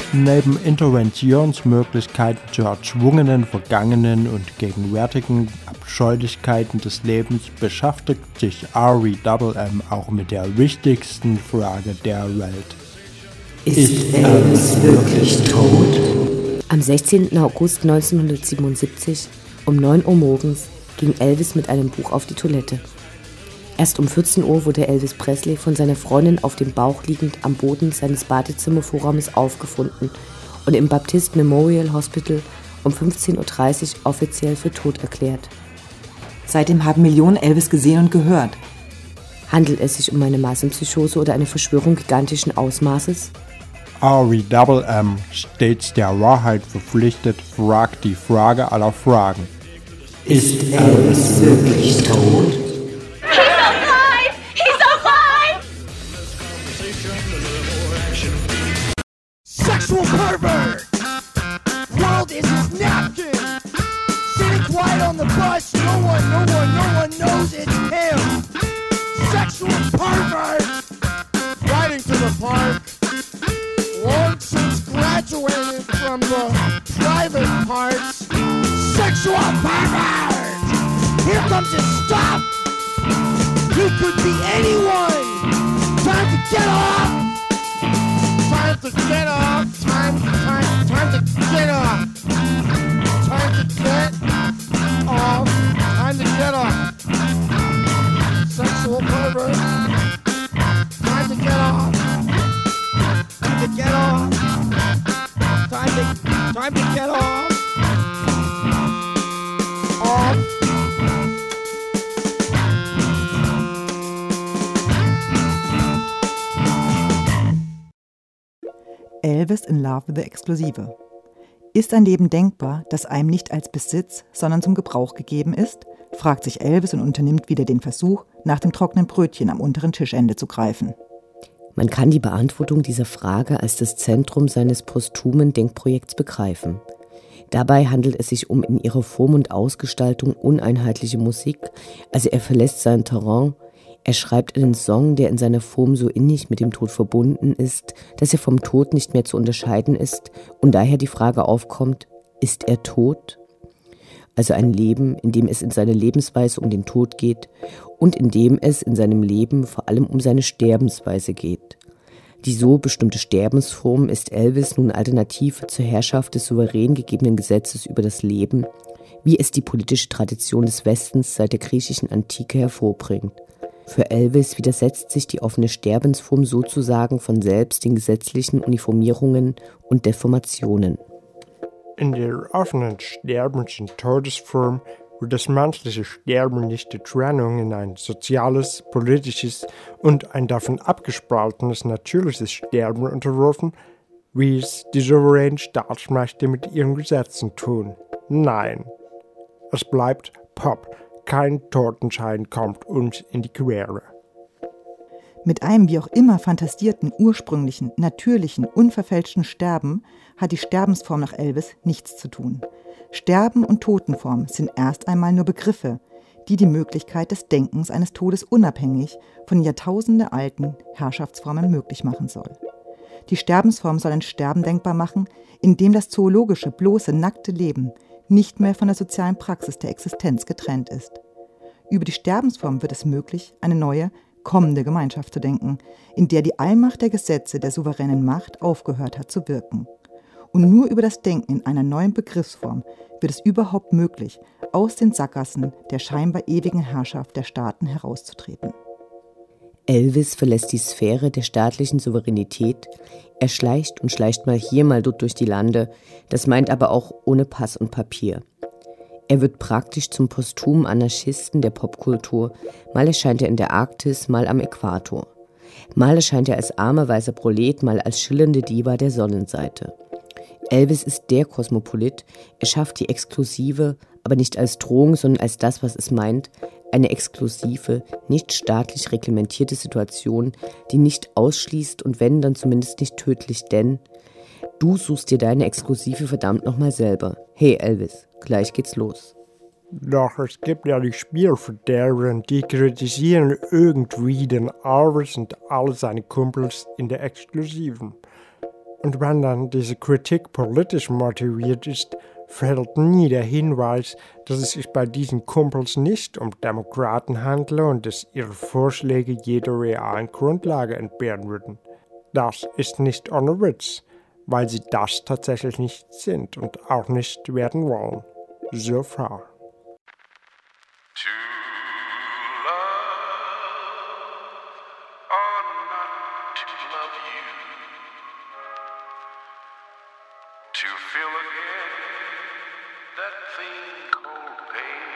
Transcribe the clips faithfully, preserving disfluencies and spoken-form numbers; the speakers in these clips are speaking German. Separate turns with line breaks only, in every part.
Neben Interventionsmöglichkeiten zu erzwungenen, vergangenen und gegenwärtigen Abscheulichkeiten des Lebens beschäftigt sich R E M M auch mit der wichtigsten Frage der Welt.
Ist Elvis wirklich tot?
Am sechzehnten August neunzehnhundertsiebenundsiebzig um neun Uhr morgens ging Elvis mit einem Buch auf die Toilette. Erst um vierzehn Uhr wurde Elvis Presley von seiner Freundin auf dem Bauch liegend am Boden seines Badezimmervorraumes aufgefunden und im Baptist Memorial Hospital um fünfzehn Uhr dreißig offiziell für tot erklärt.
Seitdem haben Millionen Elvis gesehen und gehört.
Handelt es sich um eine Massenpsychose oder eine Verschwörung gigantischen Ausmaßes?
R E M M, stets der Wahrheit verpflichtet, fragt die Frage aller Fragen.
Ist Elvis wirklich tot?
Sexual pervert! World is his napkin! Sitting quiet on the bus, no one, no one, no one knows it's him! Sexual pervert! Riding to the park, long since graduated from the private parts. Sexual pervert! Here comes his stuff! He could be anyone! Time to get off! Time to get off, time, time, time to get off. Time to get off, time to get off. Sexual pervert. Time to get off. Time to get off. Time to, time to get off. Off.
Elvis in Love with the Exklusive. Ist ein Leben denkbar, das einem nicht als Besitz, sondern zum Gebrauch gegeben ist? Fragt sich Elvis und unternimmt wieder den Versuch, nach dem trockenen Brötchen am unteren Tischende zu greifen.
Man kann die Beantwortung dieser Frage als das Zentrum seines posthumen Denkprojekts begreifen. Dabei handelt es sich um in ihrer Form und Ausgestaltung uneinheitliche Musik, also er verlässt sein Terrain. Er schreibt einen Song, der in seiner Form so innig mit dem Tod verbunden ist, dass er vom Tod nicht mehr zu unterscheiden ist und daher die Frage aufkommt, ist er tot? Also ein Leben, in dem es in seiner Lebensweise um den Tod geht und in dem es in seinem Leben vor allem um seine Sterbensweise geht. Die so bestimmte Sterbensform ist Elvis nun Alternative zur Herrschaft des souverän gegebenen Gesetzes über das Leben, wie es die politische Tradition des Westens seit der griechischen Antike hervorbringt. Für Elvis widersetzt sich die offene Sterbensform sozusagen von selbst den gesetzlichen Uniformierungen und Deformationen.
In der offenen Sterbens- und Todesform wird das menschliche Sterben nicht der Trennung in ein soziales, politisches und ein davon abgespaltenes natürliches Sterben unterworfen, wie es die souveränen Staatsmächte mit ihren Gesetzen tun. Nein, es bleibt Pop. Kein Totenschein kommt uns in die Quere.
Mit einem wie auch immer fantastierten, ursprünglichen, natürlichen, unverfälschten Sterben hat die Sterbensform nach Elvis nichts zu tun. Sterben und Totenform sind erst einmal nur Begriffe, die die Möglichkeit des Denkens eines Todes unabhängig von jahrtausendealten Herrschaftsformen möglich machen soll. Die Sterbensform soll ein Sterben denkbar machen, in dem das zoologische, bloße, nackte Leben nicht mehr von der sozialen Praxis der Existenz getrennt ist. Über die Sterbensform wird es möglich, eine neue, kommende Gemeinschaft zu denken, in der die Allmacht der Gesetze der souveränen Macht aufgehört hat zu wirken. Und nur über das Denken in einer neuen Begriffsform wird es überhaupt möglich, aus den Sackgassen der scheinbar ewigen Herrschaft der Staaten herauszutreten.
Elvis verlässt die Sphäre der staatlichen Souveränität. Er schleicht und schleicht mal hier, mal dort durch die Lande. Das meint aber auch ohne Pass und Papier. Er wird praktisch zum posthumen Anarchisten der Popkultur. Mal erscheint er in der Arktis, mal am Äquator. Mal erscheint er als armer weißer Prolet, mal als schillernde Diva der Sonnenseite. Elvis ist der Kosmopolit. Er schafft die Exklusive, aber nicht als Drohung, sondern als das, was es meint, eine exklusive, nicht staatlich reglementierte Situation, die nicht ausschließt und wenn, dann zumindest nicht tödlich, denn du suchst dir deine Exklusive verdammt nochmal selber. Hey Elvis, gleich geht's los.
Doch es gibt ja die Spielverderber, die kritisieren irgendwie den Elvis und alle seine Kumpels in der Exklusiven. Und wenn dann diese Kritik politisch motiviert ist, fällt nie der Hinweis, dass es sich bei diesen Kumpels nicht um Demokraten handle und dass ihre Vorschläge jeder realen Grundlage entbehren würden. Das ist nicht ohne Witz, weil sie das tatsächlich nicht sind und auch nicht werden wollen. So far.
To feel again that thing called pain.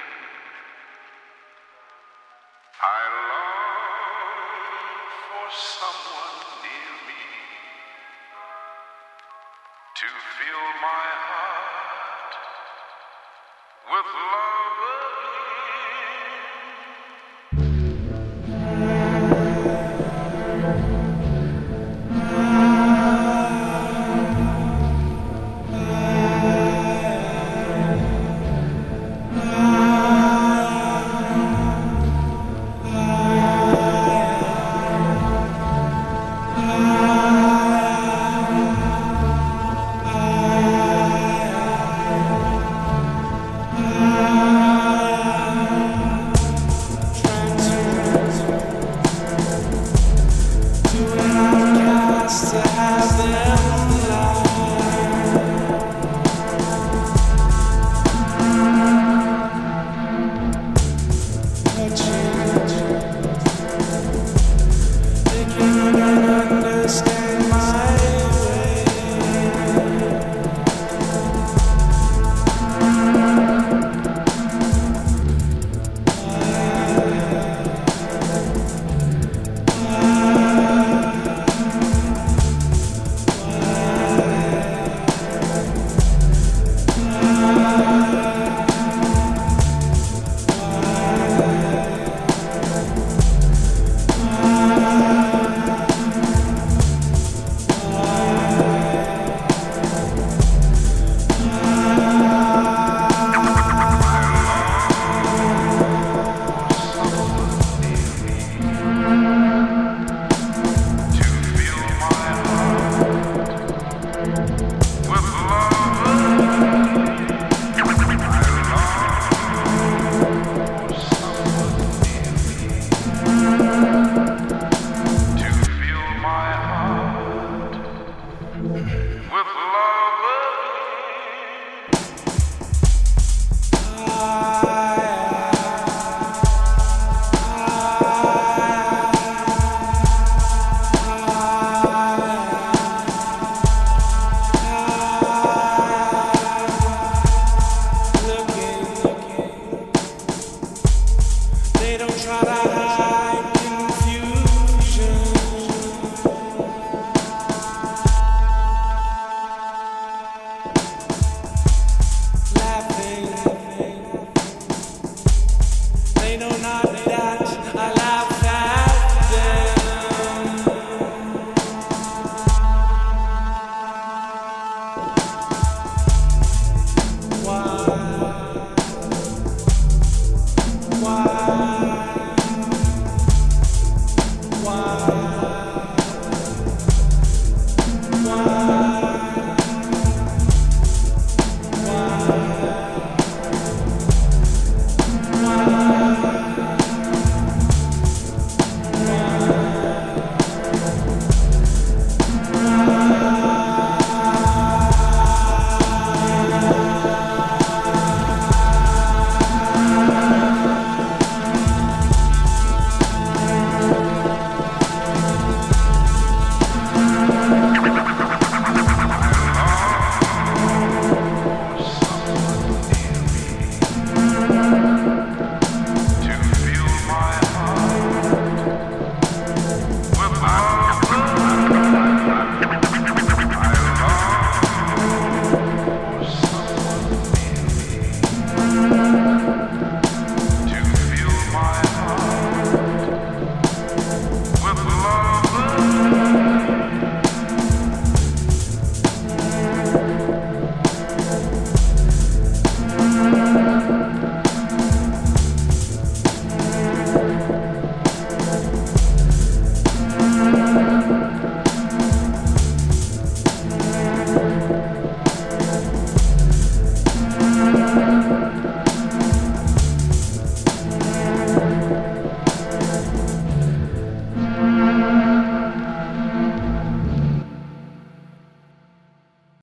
I long for someone near me to feel my heart.